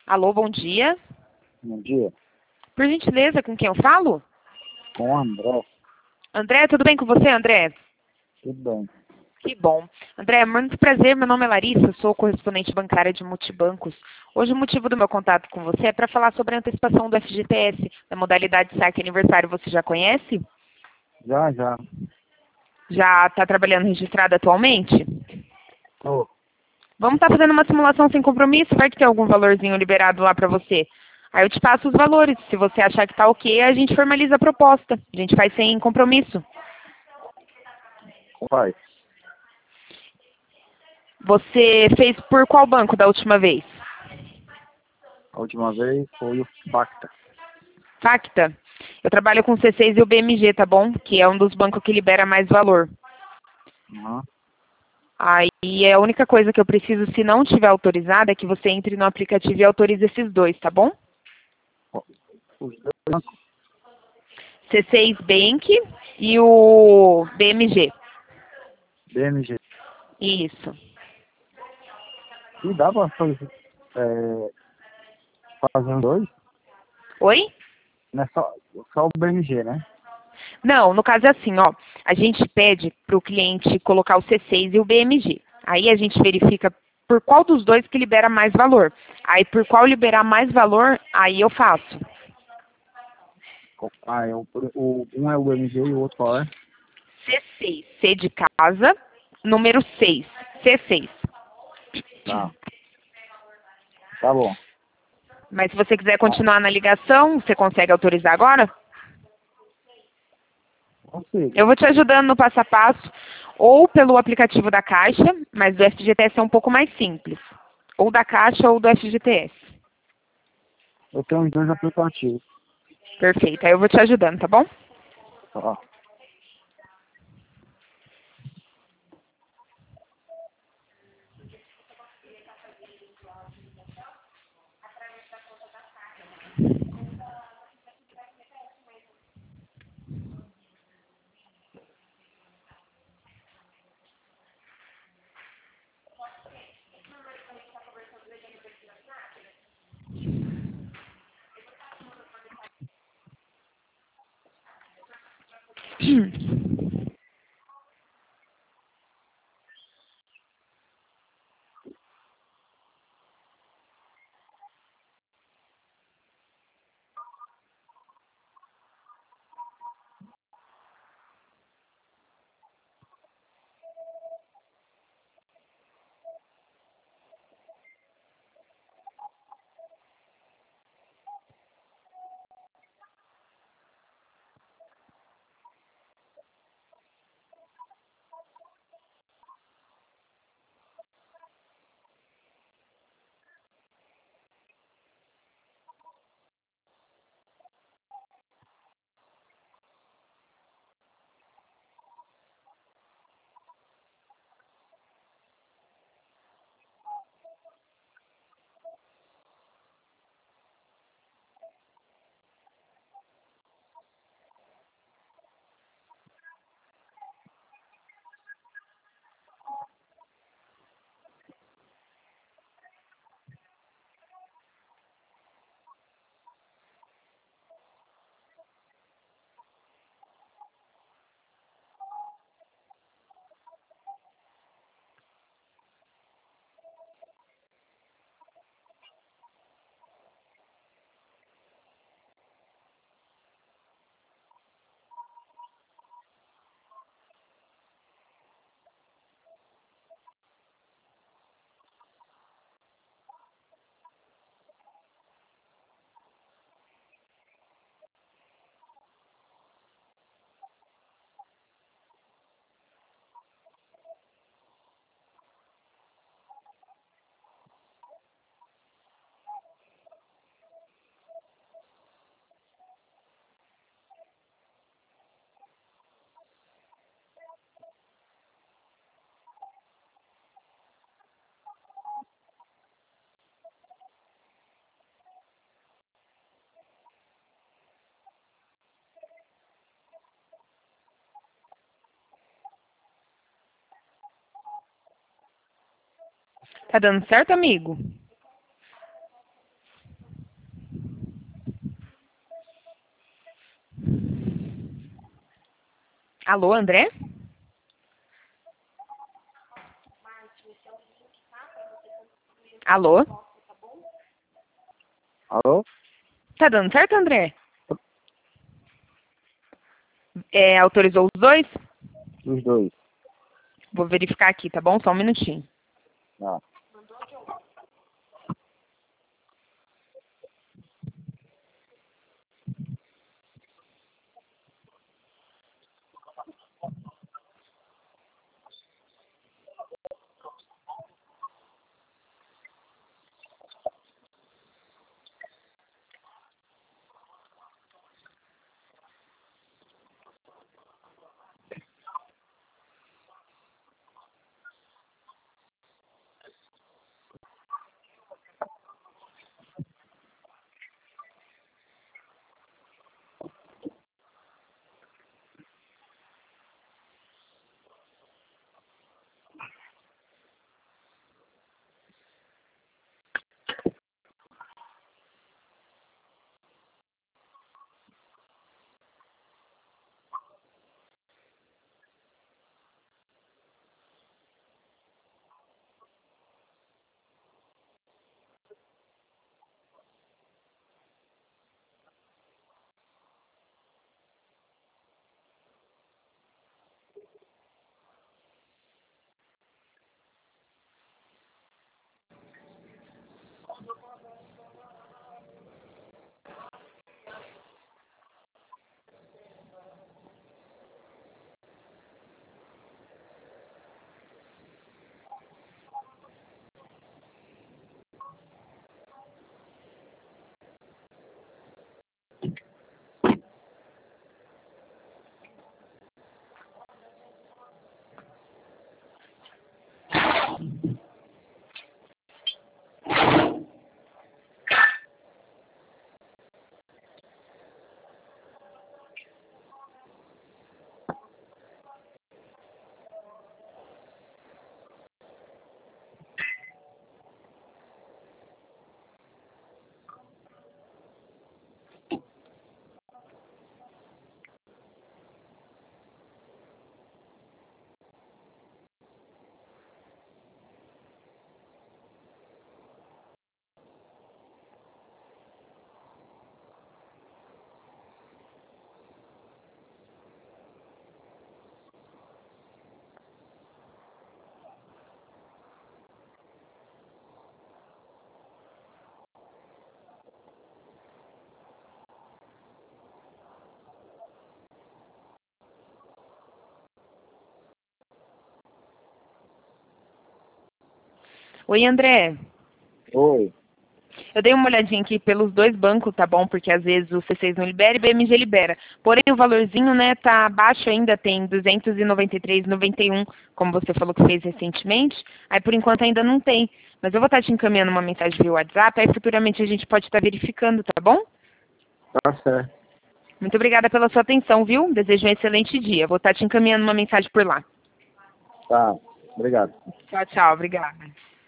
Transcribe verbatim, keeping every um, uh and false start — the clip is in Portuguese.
Alô, bom dia. Bom dia. Por gentileza, com quem eu falo? Com o André. André, tudo bem com você, André? Tudo bem. Que bom. André, muito prazer, meu nome é Larissa, sou correspondente bancária de multibancos. Hoje o motivo do meu contato com você é para falar sobre a antecipação do F G T S, da modalidade saque aniversário. Você já conhece? Já, já. Já está trabalhando registrado atualmente? Tô. Vamos estar fazendo uma simulação sem compromisso, vai que tem algum valorzinho liberado lá para você. Aí eu te passo os valores. Se você achar que está ok, a gente formaliza a proposta. A gente faz sem compromisso. Faz. Você fez por qual banco da última vez? A última vez foi o Facta. Facta? Eu trabalho com o C seis e o B M G, tá bom? Que é um dos bancos que libera mais valor. Uhum. Aí é a única coisa que eu preciso, se não tiver autorizado, é que você entre no aplicativo e autorize esses dois, tá bom? Os dois bancos. C seis Bank e o B M G. B M G. Isso. E dá pra fazer, é, fazer os dois? Oi? Não é só, só o B M G, né? Não, no caso é assim, ó. A gente pede para o cliente colocar o C seis e o B M G. Aí a gente verifica por qual dos dois que libera mais valor. Aí por qual liberar mais valor, aí eu faço. Ah, é o, o, um é o B M G e o outro qual é? C seis, C de casa, número seis. C seis. Tá. Tá bom. Mas se você quiser continuar na ligação, você consegue autorizar agora? Consigo. Eu vou te ajudando no passo a passo, ou pelo aplicativo da Caixa, mas do F G T S é um pouco mais simples. Ou da Caixa ou do F G T S. Eu tenho os dois aplicativos. Perfeito, aí eu vou te ajudando, tá bom? Tá. Tá dando certo, amigo? Alô, André? Alô? Alô? Tá dando certo, André? É, autorizou os dois? Os dois. Vou verificar aqui, tá bom? Só um minutinho. Ah. Oi, André. Oi. Eu dei uma olhadinha aqui pelos dois bancos, tá bom? Porque às vezes o C seis não libera e o B M G libera. Porém, o valorzinho, né, tá baixo ainda, tem duzentos e noventa e três reais e noventa e um centavos, como você falou que fez recentemente. Aí, por enquanto, ainda não tem. Mas eu vou estar te encaminhando uma mensagem via WhatsApp, aí futuramente a gente pode estar verificando, tá bom? Tá certo. Muito obrigada pela sua atenção, viu? Desejo um excelente dia. Vou estar te encaminhando uma mensagem por lá. Tá. Obrigado. Tchau, tchau. Obrigada.